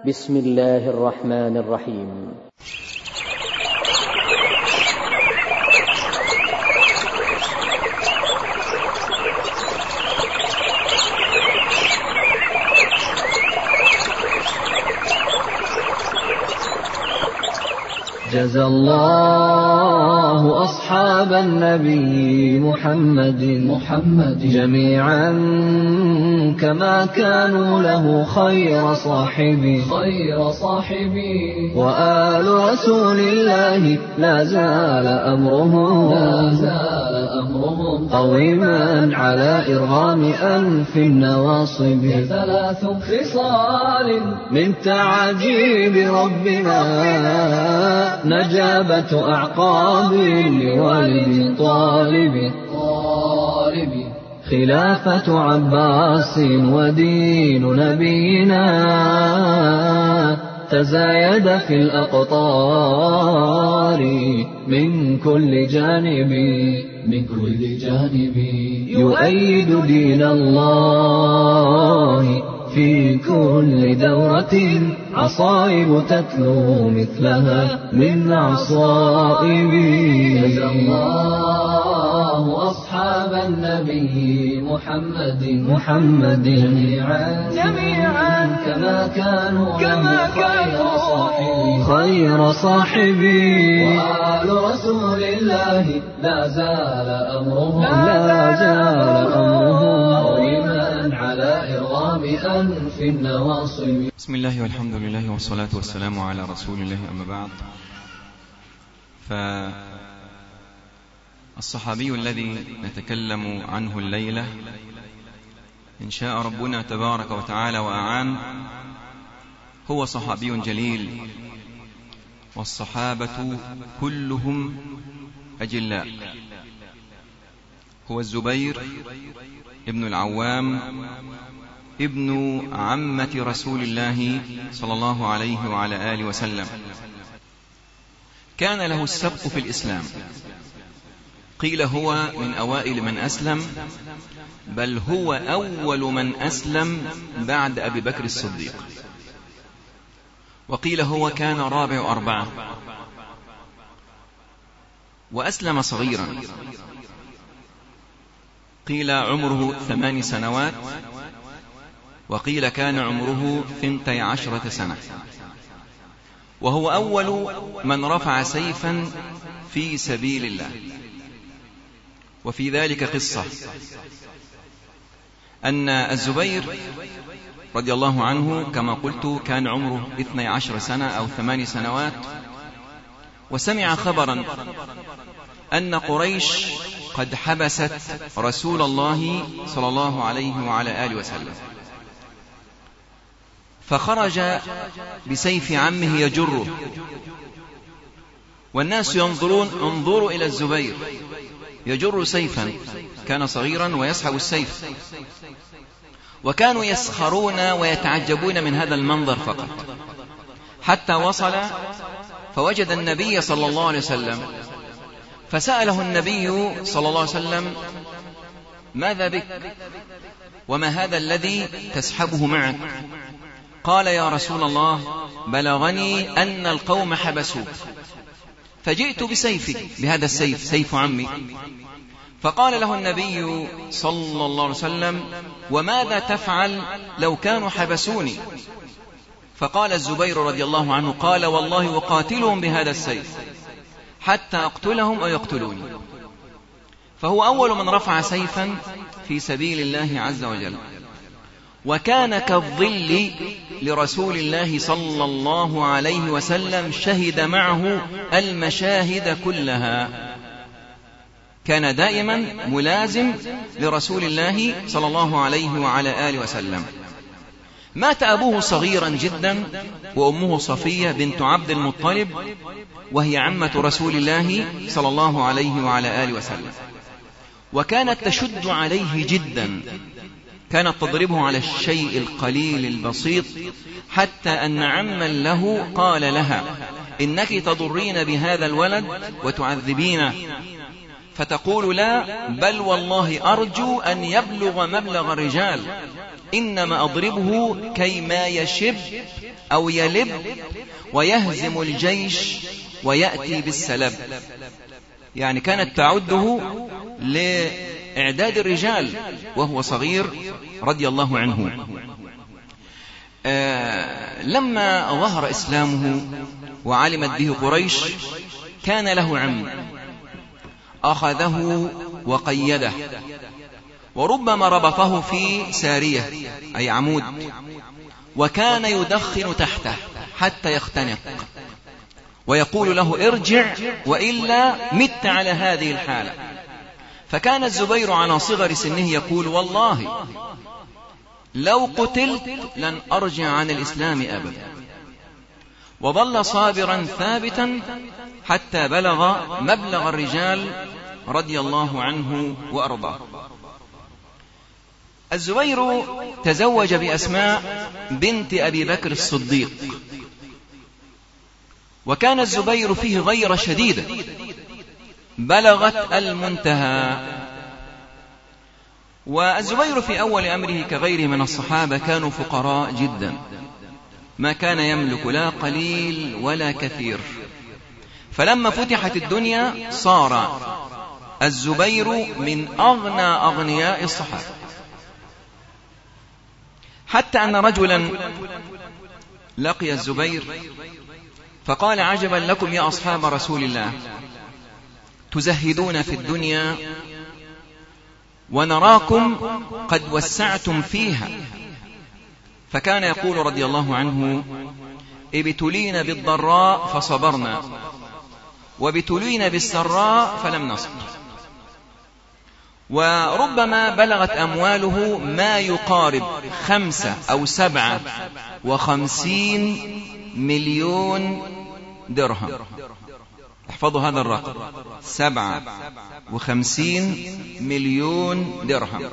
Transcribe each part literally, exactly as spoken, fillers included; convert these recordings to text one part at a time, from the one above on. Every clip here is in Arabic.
بسم الله الرحمن الرحيم. جزى الله أصحاب النبي محمد محمد جميعا كما كانوا له خير صاحبي خير صاحبي وآل رسول الله لا زال أمرهم لا زال أمرهم قويما على إرغام أنف النواصب ثلاث خصال من تعجيب ربنا نجابة أعقاب لوالد طالب طالب خلافة عباس ودين نبينا تزايد في الأقطار من كل جانب من كل جانب يؤيد دين الله في كل دورة عصائب تتلو مثلها من عصائب. جزى الله أصحاب النبي محمد محمد جميعا جميعا كما كانوا كما كانوا صاحبي خير صاحبي وآل رسول الله لا زال أمرهم لا زال أمرهم قويما على إرغام أنف النواصب. بسم الله والحمد لله والصلاة والسلام على رسول الله، أما بعد. فالصحابي الذي نتكلم عنه الليلة إن شاء ربنا تبارك وتعالى وأعان هو صحابي جليل، والصحابة كلهم أجلاء. هو الزبير ابن العوام ابن عمة رسول الله صلى الله عليه وعلى آله وسلم. كان له السبق في الإسلام، قيل هو من أوائل من أسلم، بل هو أول من أسلم بعد أبي بكر الصديق، وقيل هو كان رابع أربعة، وأسلم صغيرا، قيل عمره ثمان سنوات، وقيل كان عمره ثنتي عشرة سنة، وهو أول من رفع سيفا في سبيل الله. وفي ذلك قصة أن الزبير رضي الله عنه كما قلت كان عمره اثني عشر سنة أو ثمان سنوات، وسمع خبرا أن قريش قد حبست رسول الله صلى الله عليه وعلى آله وسلم، فخرج بسيف عمه يجره، والناس ينظرون انظروا إلى الزبير يجر سيفا، كان صغيرا ويسحب السيف، وكانوا يسخرون ويتعجبون من هذا المنظر فقط، حتى وصل فوجد النبي صلى الله عليه وسلم، فسأله النبي صلى الله عليه وسلم: ماذا بك؟ وما هذا الذي تسحبه معك؟ قال: يا رسول الله، بلغني أن القوم حبسوك، فجئت بسيفي، بهذا السيف، سيف عمي. فقال له النبي صلى الله عليه وسلم: وماذا تفعل لو كانوا حبسوني؟ فقال الزبير رضي الله عنه: قال: والله أقاتلهم بهذا السيف حتى أقتلهم أو يقتلوني. فهو أول من رفع سيفا في سبيل الله عز وجل، وكان كالظل لرسول الله صلى الله عليه وسلم، شهد معه المشاهد كلها، كان دائما ملازم لرسول الله صلى الله عليه وعلى آله وسلم. مات أبوه صغيرا جدا، وأمه صفية بنت عبد المطلب، وهي عمة رسول الله صلى الله عليه وعلى آله وسلم، وكانت تشد عليه جدا، كانت تضربه على الشيء القليل البسيط، حتى أن عما له قال لها: إنك تضرين بهذا الولد وتعذبينه. فتقول لا، بل والله أرجو أن يبلغ مبلغ الرجال، إنما أضربه كيما يشب أو يلب ويهزم الجيش ويأتي بالسلب. يعني كانت تعده لإعداد الرجال وهو صغير رضي الله عنه. آه لما ظهر إسلامه وعلمت به قريش كان له عم أخذه وقيده، وربما ربطه في سارية أي عمود، وكان يدخن تحته حتى يختنق، ويقول له ارجع وإلا مت على هذه الحالة. فكان الزبير على صغر سنه يقول والله لو قتلت لن أرجع عن الإسلام أبدا، وظل صابرا ثابتا حتى بلغ مبلغ الرجال رضي الله عنه وأرضاه. الزبير تزوج بأسماء بنت أبي بكر الصديق، وكان الزبير فيه غيرة شديدة بلغت المنتهى. والزبير في أول أمره كغيره من الصحابة كانوا فقراء جدا، ما كان يملك لا قليل ولا كثير. فلما فتحت الدنيا صار الزبير من أغنى أغنياء الصحابة، حتى أن رجلا لقي الزبير فقال عجبا لكم يا أصحاب رسول الله، تزهدون في الدنيا ونراكم قد وسعتم فيها. فكان يقول رضي الله عنه ابتلينا بالضراء فصبرنا، وابتلينا بالسراء فلم نصبر. وربما بلغت أمواله ما يقارب خمسة أو سبعة وخمسين مليون درهم. احفظوا هذا الرقم، سبعة وخمسين مليون درهم.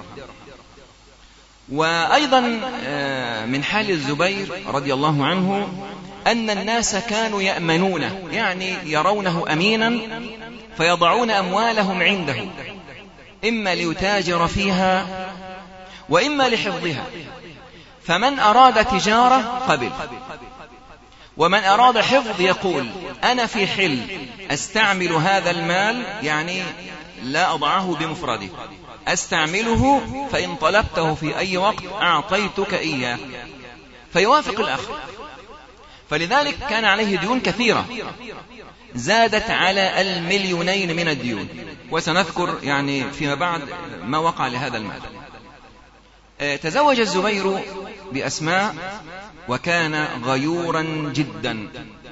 وأيضا من حال الزبير رضي الله عنه أن الناس كانوا يأمنونه، يعني يرونه أمينا فيضعون أموالهم عنده، إما ليتاجر فيها وإما لحفظها. فمن أراد تجارة قبل، ومن أراد حفظ يقول أنا في حل أستعمل هذا المال، يعني لا أضعه بمفرده، أستعمله فإن طلبته في أي وقت أعطيتك إياه، فيوافق الآخر. فلذلك كان عليه ديون كثيرة زادت على المليونين من الديون، وسنذكر يعني فيما بعد ما وقع لهذا المال. تزوج الزبير بأسماء وكان غيورا جدا.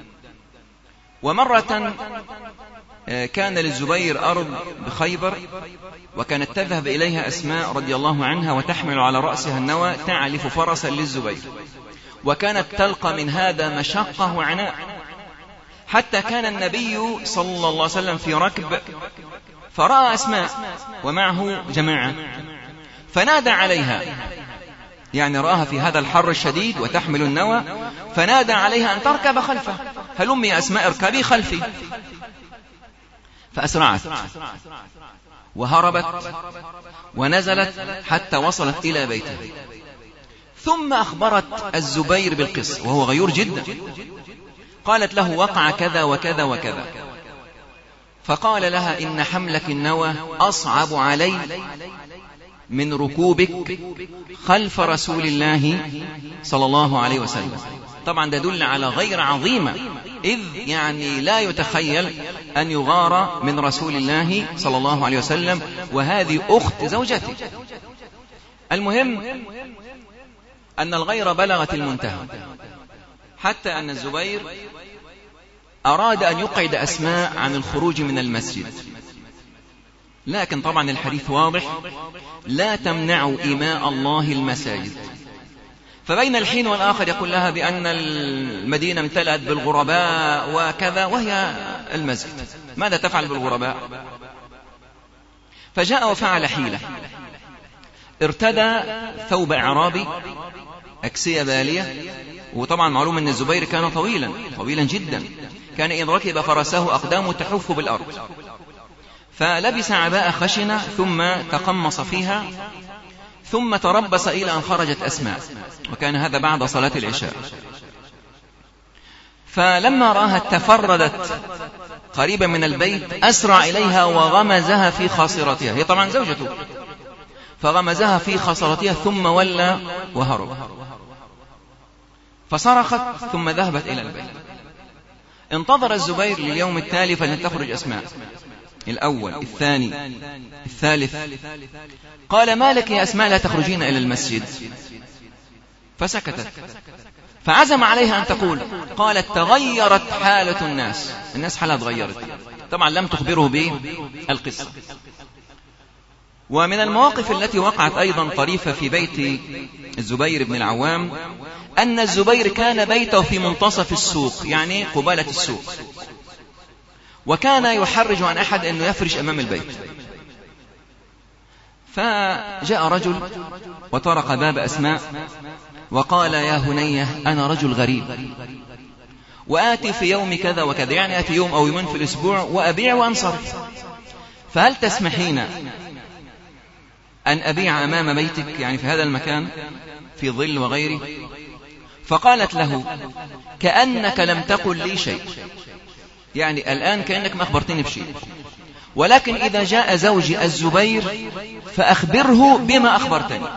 ومرة كان للزبير أرض بخيبر، وكانت تذهب إليها أسماء رضي الله عنها وتحمل على رأسها النوى تعلف فرسا للزبير، وكانت تلقى من هذا مشقة وعناء، حتى كان النبي صلى الله عليه وسلم في ركب فرأى أسماء ومعه جماعة فنادى عليها، يعني رآها في هذا الحر الشديد وتحمل النوى، فنادى عليها أن تركب خلفه، هلم يا أسماء اركبي خلفي. فأسرعت وهربت ونزلت حتى وصلت إلى بيته، ثم أخبرت الزبير بالقصة وهو غيور جدا. قالت له وقع كذا وكذا وكذا، فقال لها إن حملك النوى أصعب علي من ركوبك خلف رسول الله صلى الله عليه وسلم. طبعا ده دل على غير عظيمة، إذ يعني لا يتخيل أن يغار من رسول الله صلى الله عليه وسلم، وهذه أخت زوجته. المهم أن الغيرة بلغت المنتهى، حتى أن الزبير أراد أن يقعد أسماء عن الخروج من المسجد، لكن طبعا الحديث واضح لا تمنعوا إماء الله المساجد. فبين الحين والآخر يقول لها بأن المدينة امتلأت بالغرباء وكذا، وهي المسجد، ماذا تفعل بالغرباء؟ فجاء وفعل حيلة، ارتدى ثوب أعرابي أكسية بالية، وطبعا معلوم أن الزبير كان طويلا طويلا جدا، كان إذ ركب فرسه أقدامه تحف بالأرض، فلبس عباءة خشنة ثم تقمص فيها، ثم تربص إلى أن خرجت أسماء، وكان هذا بعد صلاة العشاء. فلما رآها تفردت قريبا من البيت أسرع إليها وغمزها في خاصرتها، هي طبعا زوجته، فغمزها في خاصرتها ثم ولى وهرب. فصرخت ثم ذهبت إلى البيت. انتظر الزبير لليوم التالي فلن تخرج أسماء، الأول الثاني الثالث. قال: ما لك يا أسماء لا تخرجين إلى المسجد؟ فسكتت. فعزم عليها أن تقول. قالت: تغيرت حالة الناس، الناس حالها تغيرت. طبعا لم تخبره بالقصة. ومن المواقف التي وقعت أيضا طريفة في بيت الزبير بن العوام أن الزبير كان بيته في منتصف السوق، يعني قبالة السوق، وكان يحرج عن أحد أنه يفرش أمام البيت. فجاء رجل وطرق باب أسماء وقال: يا هنية، أنا رجل غريب وآتي في يوم كذا وكذا، يعني آتي يوم أو يومين في الأسبوع وأبيع وأنصرف، فهل تسمحين أن أبيع أمام بيتك، يعني في هذا المكان في ظل وغيره؟ فقالت له: كأنك لم تقل لي شيء، يعني الآن كأنك ما أخبرتني بشيء، ولكن إذا جاء زوجي الزبير فأخبره بما أخبرتني.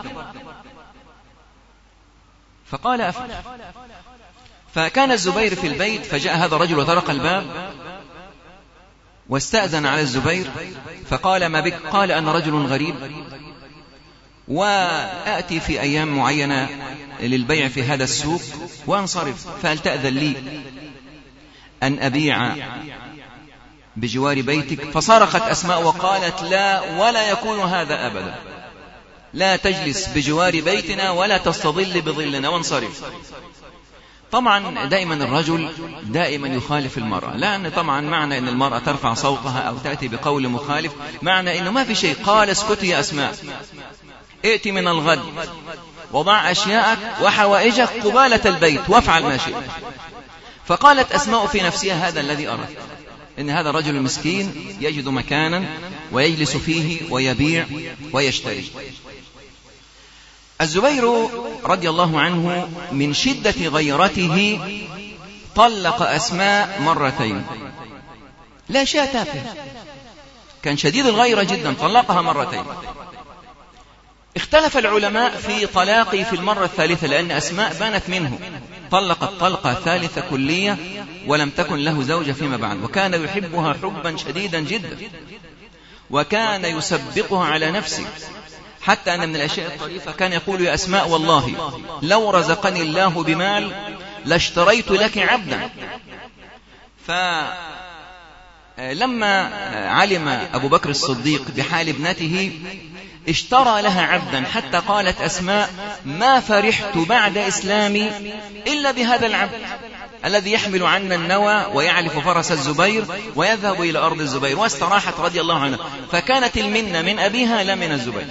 فقال: أفعل. فكان الزبير في البيت، فجاء هذا الرجل وطرق الباب واستأذن على الزبير، فقال: ما بك؟ قال: أنا رجل غريب وآتي في أيام معينة للبيع في هذا السوق وأنصرف، فهل تأذن لي أن أبيع بجوار بيتك؟ فصرخت أسماء وقالت: لا، ولا يكون هذا أبدا، لا تجلس بجوار بيتنا ولا تستظل بظلنا، وانصرف. طبعا دائما الرجل دائما يخالف المرأة، لأن طبعا معنى أن المرأة ترفع صوتها أو تأتي بقول مخالف معنى أنه ما في شيء. قال: اسكتي يا أسماء، ائتي من الغد وضع أشياءك وحوائجك قبالة البيت وافعل ما شئت. فقالت أسماء في نفسها: هذا الذي أردت، إن هذا الرجل المسكين يجد مكانا ويجلس فيه ويبيع ويشتري. الزبير رضي الله عنه من شدة غيرته طلق أسماء مرتين، لا شيء تافه، كان شديد الغيرة جدا، طلقها مرتين. اختلف العلماء في طلاقه في المرة الثالثة، لأن أسماء بانت منه، طلقت طلقة ثالثة كلية ولم تكن له زوجة فيما بعد، وكان يحبها حبا شديدا جدا، وكان يسبقها على نفسه، حتى أن من الأشياء الطريفة كان يقول: يا أسماء، والله لو رزقني الله بمال لاشتريت لك عبدا. فلما علم أبو بكر الصديق بحال ابنته اشترى لها عبدا، حتى قالت أسماء: ما فرحت بعد إسلامي إلا بهذا العبد الذي يحمل عنا النوى ويعلف فرس الزبير ويذهب إلى أرض الزبير، واستراحت رضي الله عنها. فكانت المنة من أبيها لا من الزبير.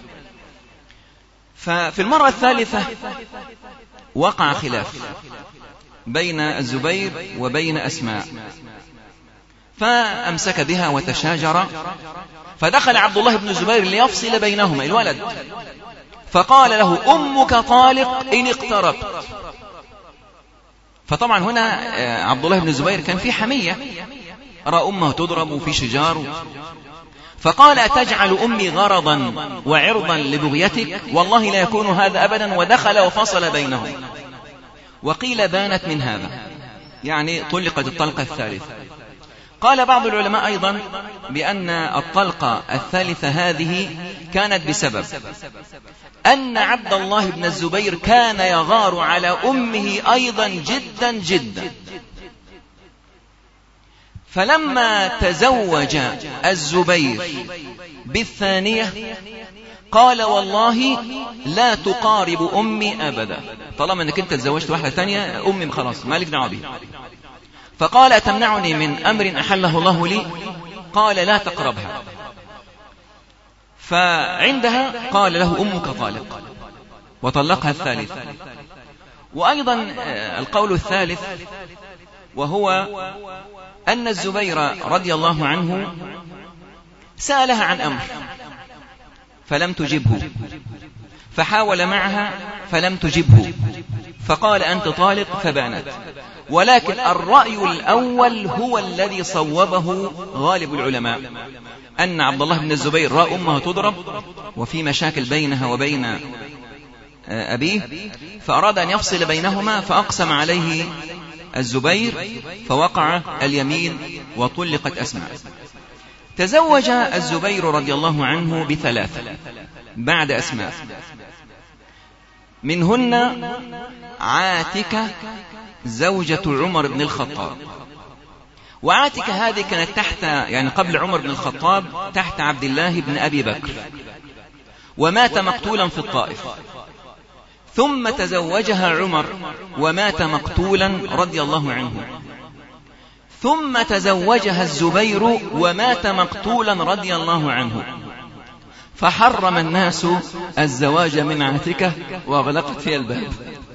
ففي المرة الثالثة وقع خلاف بين الزبير وبين أسماء، فأمسك بها وتشاجر، فدخل عبد الله بن الزبير ليفصل بينهما الولد، فقال له: أمك طالق إن اقتربت. فطبعا هنا عبد الله بن الزبير كان في حمية، رأى أمه تضرب وفي شجار، فقال: أتجعل أمي غرضا وعرضا لبغيتك؟ والله لا يكون هذا أبدا، ودخل وفصل بينهم. وقيل بانت من هذا، يعني طلقت الطلقة الثالثة. قال بعض العلماء أيضا بأن الطلقة الثالثة هذه كانت بسبب أن عبد الله بن الزبير كان يغار على أمه أيضا جدا جدا، فلما تزوج الزبير بالثانية قال: والله لا تقارب أمي أبدا، طالما أنك أنت تزوجت واحدة ثانية أمي خلاص مالك دعوة بها. فقال: أتمنعني من أمر أحله الله لي؟ قال: لا تقربها. فعندها قال له: أمك طالق، وطلقها الثالثة. وأيضا القول الثالث وهو أن الزبير رضي الله عنه سألها عن أمر فلم تجبه، فحاول معها فلم تجبه، فقال أنت طالق فبانت. ولكن الرأي الأول هو الذي صوبه غالب العلماء، أن عبد الله بن الزبير رأى أمه تضرب وفي مشاكل بينها وبين أبيه، فأراد أن يفصل بينهما، فأقسم عليه الزبير فوقع اليمين وطلقت أسماء. تزوج الزبير رضي الله عنه بثلاثة بعد أسماء، منهن عاتكة زوجة عمر بن الخطاب. وعاتكة هذه كانت تحت، يعني قبل عمر بن الخطاب، تحت عبد الله بن أبي بكر، ومات مقتولا في الطائف، ثم تزوجها عمر ومات مقتولا رضي الله عنه، ثم تزوجها الزبير ومات مقتولا رضي الله عنه، فحرم الناس الزواج من عاتكة وأغلقت فيها الباب.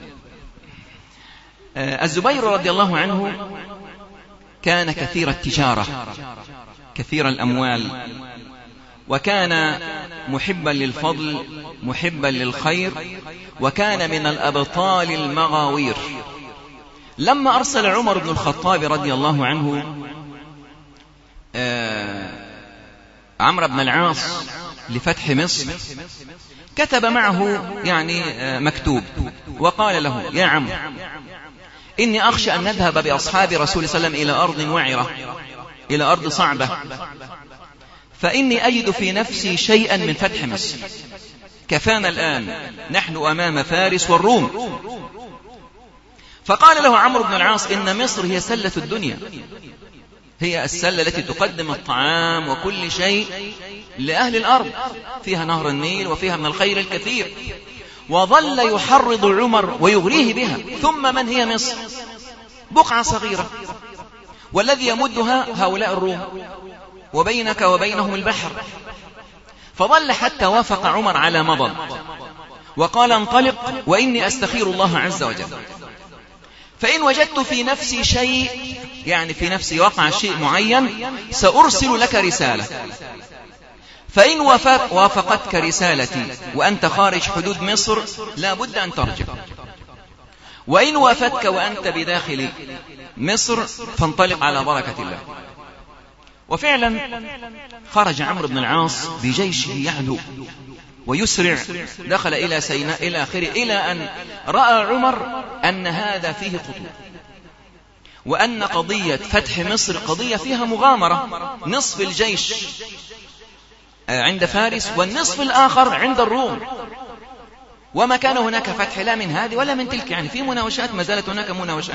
الزبير رضي الله عنه كان كثير التجارة، كثير الأموال، وكان محبا للفضل محبا للخير، وكان من الأبطال المغاوير. لما أرسل عمر بن الخطاب رضي الله عنه عمرو بن العاص لفتح مصر، كتب معه يعني مكتوب وقال له: يا عم، إني أخشى أن نذهب بأصحاب رسول صلى الله عليه وسلم إلى أرض وعرة، إلى أرض صعبة، فإني أجد في نفسي شيئا من فتح مصر. كفانا الآن، نحن أمام فارس والروم. فقال له عمرو بن العاص: إن مصر هي سلة الدنيا، هي السلة التي تقدم الطعام وكل شيء لأهل الأرض، فيها نهر النيل وفيها من الخير الكثير. وظل يحرض عمر ويغريه بها. ثم من هي مصر؟ بقعة صغيرة، والذي يمدها هؤلاء الروم، وبينك وبينهم البحر. فظل حتى وافق عمر على مضض، وقال: انطلق وإني أستخير الله عز وجل، فإن وجدت في نفسي شيء، يعني في نفسي وقع شيء معين، سأرسل لك رسالة، فإن وافقتك رسالتي وأنت خارج حدود مصر لا بد أن ترجع، وإن وافقتك وأنت بداخل مصر فانطلق على بركة الله. وفعلا خرج عمرو بن العاص بجيشه يعلو ويسرع، دخل إلى سيناء إلى آخره، إلى أن رأى عمر أن هذا فيه خطوة، وأن قضية فتح مصر قضية فيها مغامرة. نصف الجيش عند فارس والنصف الآخر عند الروم، وما كان هناك فتح لا من هذه ولا من تلك، يعني في مناوشات، ما زالت هناك مناوشات.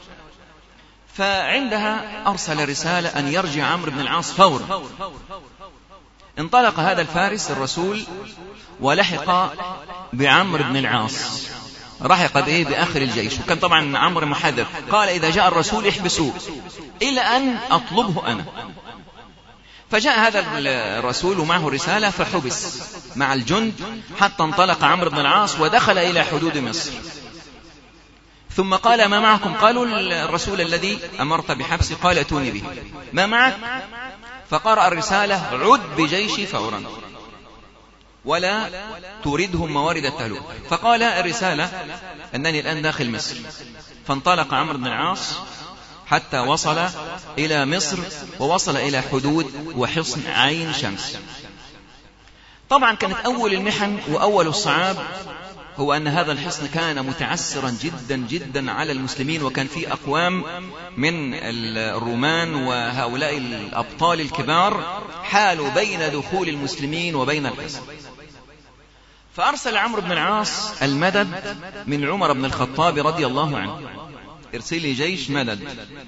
فعندها أرسل رسالة أن يرجع عمرو بن العاص فورا. انطلق هذا الفارس الرسول ولحق بعمرو بن العاص، رحق بإيه؟ بآخر الجيش. وكان طبعا عمرو محذر، قال: إذا جاء الرسول احبسوه إلى أن أطلبه أنا. فجاء هذا الرسول ومعه رسالة، فحبس مع الجند حتى انطلق عمرو بن العاص ودخل إلى حدود مصر. ثم قال: ما معكم؟ قالوا: الرسول الذي أمرت بحبسه. قال: اتوني به. ما معك؟ فقرأ الرسالة: عد بجيشي فورا ولا توردهم موارد التهلوك. فقال الرسالة أنني الآن داخل مصر. فانطلق عمرو بن العاص حتى وصل إلى مصر، ووصل إلى حدود وحصن عين شمس. طبعا كانت أول المحن وأول الصعاب هو أن هذا الحصن كان متعسرا جدا جدا على المسلمين، وكان فيه أقوام من الرومان وهؤلاء الأبطال الكبار حالوا بين دخول المسلمين وبين الحصن. فأرسل عمرو بن العاص المدد من عمر بن الخطاب رضي الله عنه: ارسل لي جيش مدد.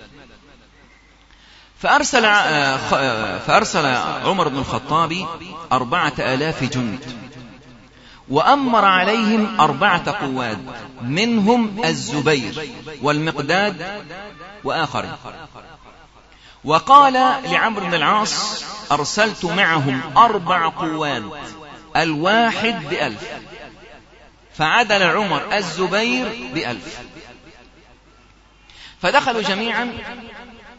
فأرسل, فأرسل عمر بن الخطاب أربعة آلاف جند، وأمر عليهم أربعة قواد، منهم الزبير والمقداد وآخرين. وقال لعمرو بن العاص: أرسلت معهم أربع قواد، الواحد بألف. فعدل عمر الزبير بألف. فدخلوا جميعا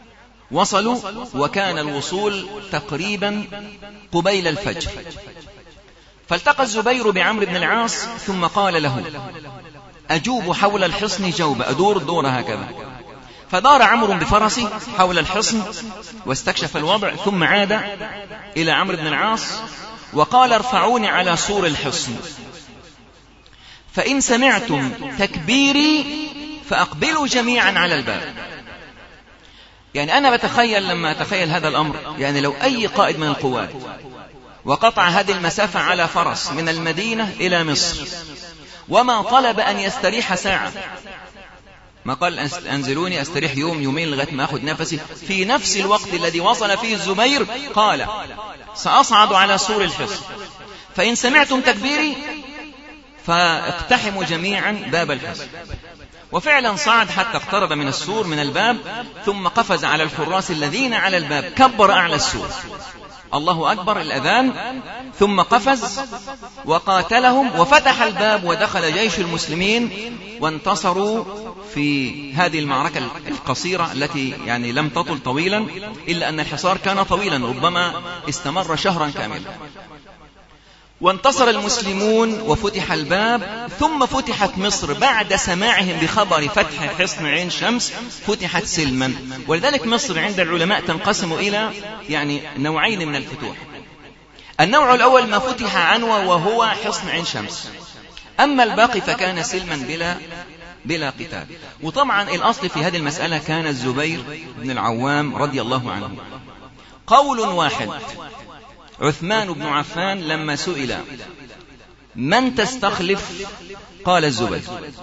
وصلوا، وكان الوصول تقريبا قبيل الفجر، فالتقى الزبير بعمرو بن العاص ثم قال له: أجوب حول الحصن جوبة، أدور الدور هكذا. فدار عمرو بفرسه حول الحصن واستكشف الوضع، ثم عاد إلى عمرو بن العاص وقال: ارفعوني على سور الحصن، فإن سمعتم تكبيري فأقبلوا جميعا على الباب. يعني أنا بتخيل لما أتخيل هذا الأمر، يعني لو أي قائد من القوات وقطع هذه المسافة على فرس من المدينة إلى مصر وما طلب أن يستريح ساعة، ما قال أنزلوني أستريح يوم يومين لغاية ما أخذ نفسي، في نفس الوقت الذي وصل فيه الزبير قال: سأصعد على سور الحصن، فإن سمعتم تكبيري فاقتحموا جميعا باب الحصن. وفعلا صعد حتى اقترب من السور من الباب، ثم قفز على الحراس الذين على الباب، كبر أعلى السور، الله أكبر، الأذان، ثم قفز وقاتلهم وفتح الباب، ودخل جيش المسلمين وانتصروا في هذه المعركة القصيرة التي يعني لم تطل طويلا، إلا أن الحصار كان طويلا، ربما استمر شهرا كاملا. وانتصر المسلمون وفتح الباب، ثم فتحت مصر بعد سماعهم بخبر فتح حصن عين شمس، فتحت سلما. ولذلك مصر عند العلماء تنقسم إلى يعني نوعين من الفتوح. النوع الأول ما فتح عنوة وهو حصن عين شمس، أما الباقي فكان سلما بلا بلا قتال. وطبعا الأصل في هذه المسألة كان الزبير بن العوام رضي الله عنه. قول واحد: عثمان بن عفان لما سئل من تستخلف قال الزبير،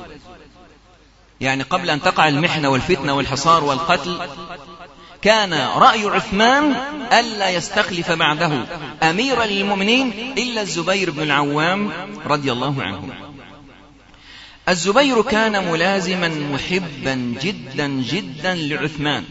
يعني قبل أن تقع المحنة والفتنة والحصار والقتل كان رأي عثمان ألا يستخلف بعده أميرا للمؤمنين إلا الزبير بن العوام رضي الله عنه. الزبير كان ملازما محبا جدا جدا لعثمان،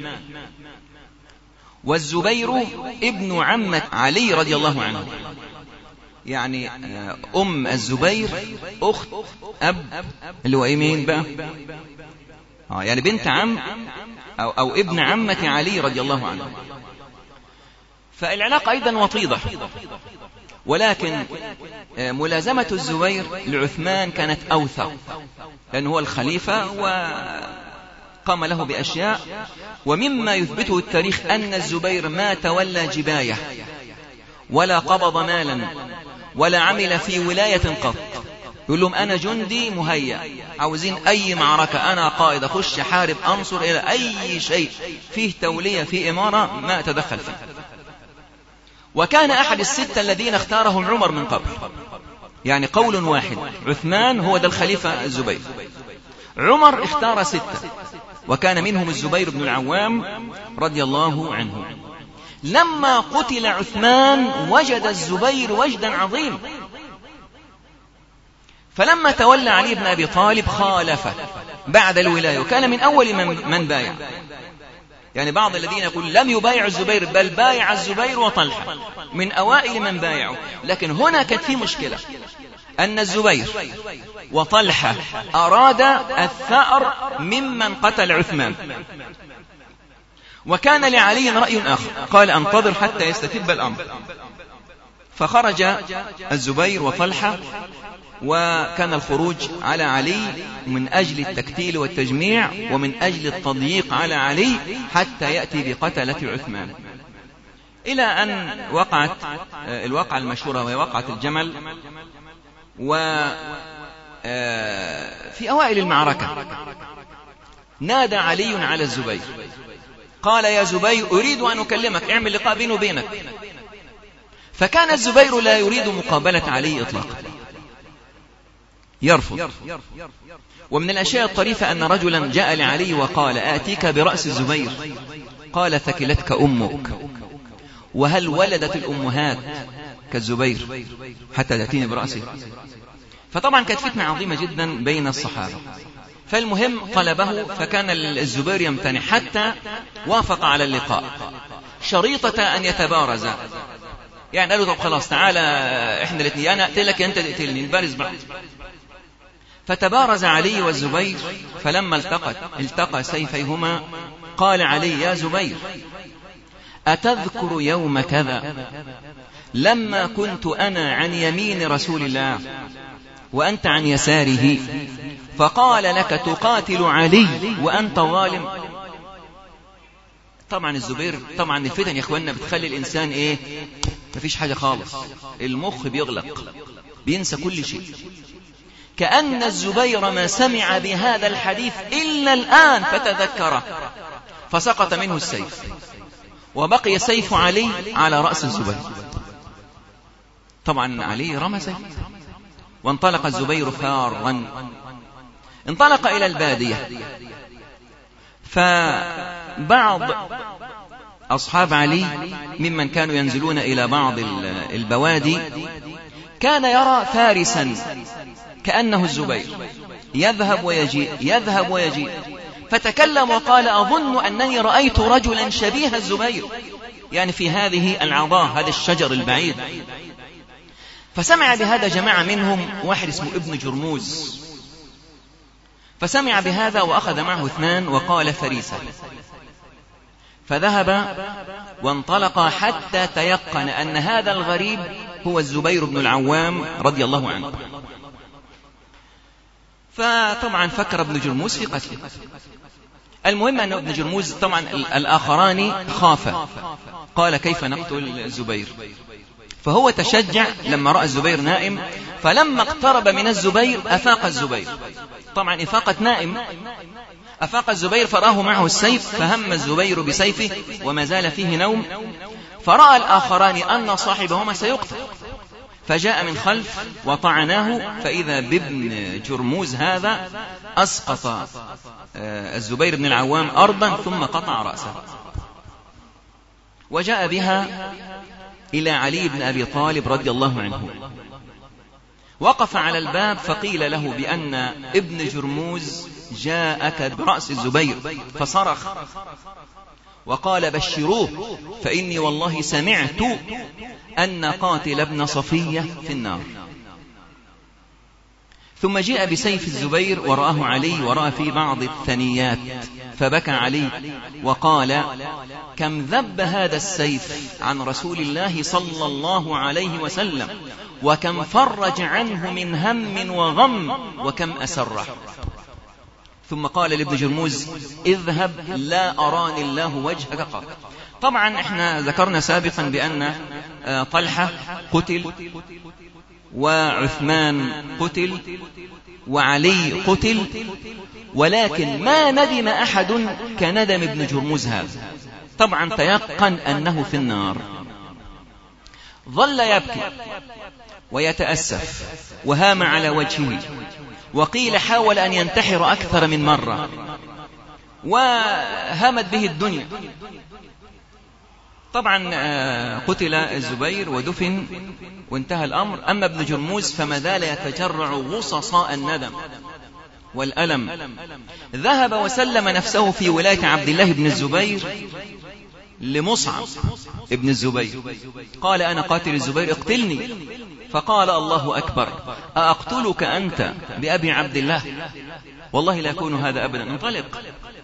والزبير ابن عمة علي رضي الله عنه، يعني أم الزبير أخت أب اللي هو مين بقى؟ آه يعني بنت عم أو, أو ابن عمة علي رضي الله عنه. فالعلاقة أيضا وطيدة، ولكن ملازمة الزبير لعثمان كانت أوثق، لأنه هو الخليفة وقام له بأشياء. ومما يثبته التاريخ أن الزبير ما تولى جباية ولا قبض مالا ولا عمل في ولاية قط. يقول لهم أنا جندي مهيأ، عاوزين أي معركة أنا قائد، أخش حارب أنصر، إلى أي شيء فيه تولية في إمارة ما أتدخل فيه. وكان أحد الستة الذين اختارهم عمر من قبل، يعني قول واحد، عثمان هو ده الخليفة الزبير، عمر اختار ستة وكان منهم الزبير بن العوام رضي الله عنه. لما قتل عثمان وجد الزبير وجدا عظيم، فلما تولى علي بن أبي طالب خالفه بعد الولاية، وكان من أول من, من بايع. يعني بعض الذين يقول لم يبايع الزبير، بل بايع الزبير وطلحة من أوائل من بايعوا. لكن هنا كانت في مشكلة، أن الزبير وطلحة أراد الثأر ممن قتل عثمان، وكان لعلي رأي آخر، قال انتظر حتى يستتب الأمر. فخرج الزبير وطلحة، وكان الخروج على علي من أجل التكتيل والتجميع ومن أجل التضييق على علي حتى يأتي بقتلة عثمان، إلى أن وقعت الواقعة المشهورة وهي وقعة الجمل. وفي أوائل المعركة نادى علي على الزبير، قال يا زبير أريد أن أكلمك، اعمل لقاء بيني وبينك. فكان الزبير لا يريد مقابلة علي إطلاقا، يرفض. ومن الأشياء الطريفة أن رجلا جاء لعلي وقال آتيك برأس الزبير، قال ثكلتك أمك، وهل ولدت الأمهات كالزبير حتى تأتيني برأسه؟ فطبعا كانت فتنة عظيمة جدا بين الصحابة. فالمهم طلبه، فكان الزبير يمتنع حتى وافق على اللقاء شريطة أن يتبارز. يعني قالوا طب خلاص تعالى احنا الاثنين، انا اقتلك انت تقتلني، نبارز بعض. فتبارز علي والزبير، فلما التقت التقى سيفيهما قال علي يا زبير أتذكر يوم كذا لما كنت أنا عن يمين رسول الله وأنت عن يساره، فقال لك تقاتل علي وأنت ظالم؟ طبعا الزبير، طبعا الفتن يا اخواننا بتخلي الإنسان إيه؟ مفيش حاجة خالص، المخ بيغلق، بينسى كل شيء. كأن الزبير ما سمع بهذا الحديث إلا الآن فتذكره، فسقط منه السيف، وبقي سيف علي على رأس الزبير. طبعا علي رمى سيف، وانطلق الزبير فارا، انطلق إلى البادية. فبعض أصحاب علي ممن كانوا ينزلون إلى بعض البوادي كان يرى فارسا كأنه الزبير يذهب ويجيء يذهب ويجيء، فتكلم وقال أظن أنني رأيت رجلا شبيه الزبير، يعني في هذه العضاء، هذا الشجر البعيد. فسمع بهذا جماعة منهم، واحد اسمه ابن جرموز، فسمع بهذا وأخذ معه اثنان وقال فريسة، فذهب وانطلق حتى تيقن أن هذا الغريب هو الزبير بن العوام رضي الله عنه. فطبعا فكر ابن جرموز في قتله. المهم أن ابن جرموز طبعا الآخران خافا، قال كيف نقتل الزبير؟ فهو تشجع لما رأى الزبير نائم، فلما اقترب من الزبير أفاق الزبير، طبعا إفاقة نائم، أفاق الزبير فراه معه السيف، فهم الزبير بسيفه وما زال فيه نوم، فرأى الآخران أن صاحبهما سيقتل، فجاء من خلف وطعناه، فإذا بابن جرموز هذا أسقط الزبير بن العوام أرضا ثم قطع رأسه، وجاء بها إلى علي بن أبي طالب رضي الله عنه. وقف على الباب فقيل له بأن ابن جرموز جاءك برأس الزبير، فصرخ وقال بشروه فإني والله سمعت أن قاتل ابن صفية في النار. ثم جاء بسيف الزبير ورآه علي ورأى في بعض الثنيات، فبكى علي وقال كم ذب هذا السيف عن رسول الله صلى الله عليه وسلم، وكم فرج عنه من هم وغم، وكم أسره. ثم قال لابن جرموز اذهب لا أراني الله وجهك قط. طبعا احنا ذكرنا سابقا بأن طلحة قتل، وعثمان قتل، وعلي قتل، ولكن ما ندم أحد كندم ابن جرموز هذا، طبعا تيقن أنه في النار. ظل يبكي ويتأسف وهام على وجهه، وقيل حاول أن ينتحر أكثر من مرة، وهمت به الدنيا. طبعا قتل الزبير ودفن وانتهى الأمر. أما ابن جرموز فما زال يتجرع غصصاء الندم والألم. ذهب وسلم نفسه في ولاية عبد الله بن الزبير لمصعب ابن الزبير، قال أنا قاتل الزبير اقتلني، فقال الله أكبر أأقتلك أنت بأبي عبد الله؟ والله لا يكون هذا أبدا، انطلق.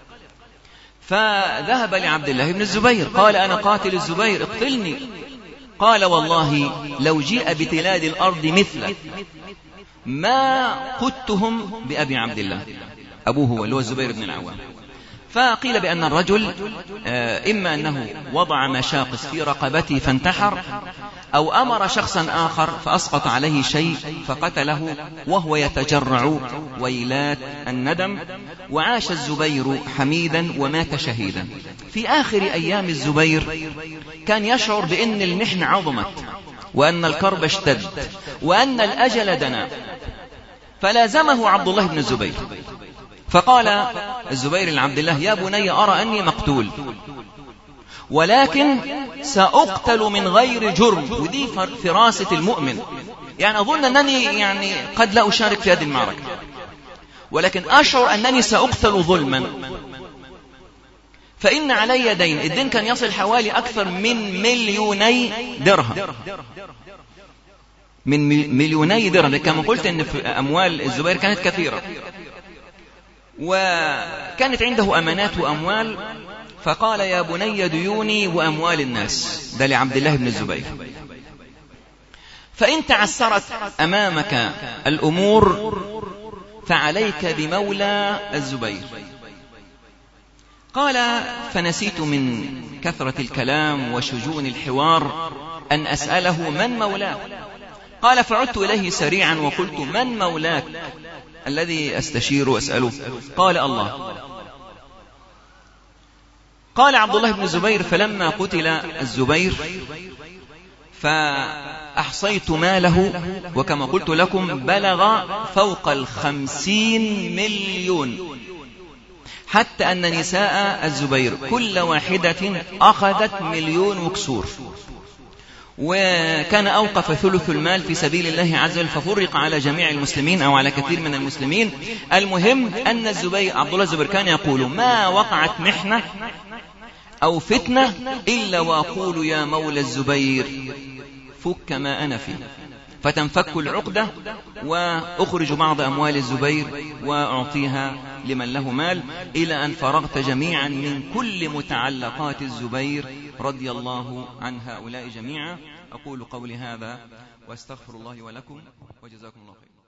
فذهب لعبد الله بن الزبير قال أنا قاتل الزبير اقتلني، قال والله لو جيء بتلاد الأرض مثله ما قتهم بأبي عبد الله، أبوه هو اللي هو الزبير بن العوام. فقيل بأن الرجل إما أنه وضع مشاقص في رقبته فانتحر، أو أمر شخصا آخر فأسقط عليه شيء فقتله وهو يتجرع ويلات الندم. وعاش الزبير حميدا ومات شهيدا. في آخر أيام الزبير كان يشعر بأن المحنة عظمت، وأن الكرب اشتد، وأن الأجل دنا، فلازمه عبد الله بن الزبير، فقال الزبير لعبد الله يا بني أرى أني مقتول، ولكن سأقتل من غير جرم، ودي فراسة المؤمن، يعني أظن أنني يعني قد لا أشارك في هذه المعركة، ولكن أشعر أنني سأقتل ظلما، فإن علي دين. الدين كان يصل حوالي أكثر من مليوني درهم، من مليوني درهم، كما قلت أن في أموال الزبير كانت كثيرة، وكانت عنده أمانات وأموال. فقال يا بني ديوني وأموال الناس، ده لعبد الله بن الزبير، فإن تعسرت أمامك الأمور فعليك بمولى الزبير. قال فنسيت من كثرة الكلام وشجون الحوار أن أسأله من مولاه. قال فعدت إليه سريعا وقلت من مولاك الذي أستشير وأسأله؟ قال الله. قال عبد الله بن الزبير فلما قتل الزبير فأحصيت ماله، وكما قلت لكم بلغ فوق الخمسين مليون، حتى أن نساء الزبير كل واحدة أخذت مليون وكسور، وكان أوقف ثلث المال في سبيل الله عز وجل ففرق على جميع المسلمين أو على كثير من المسلمين. المهم أن الزبير عبد الله الزبير كان يقول ما وقعت محنة أو فتنة إلا وأقول يا مولى الزبير فك ما أنا فيه، فتنفك العقدة وأخرج بعض أموال الزبير وأعطيها لمن له مال، إلى أن فرغت جميعا من كل متعلقات الزبير رضي الله عن هؤلاء جميعا. أقول قولي هذا وأستغفر الله ولكم وجزاكم الله خير.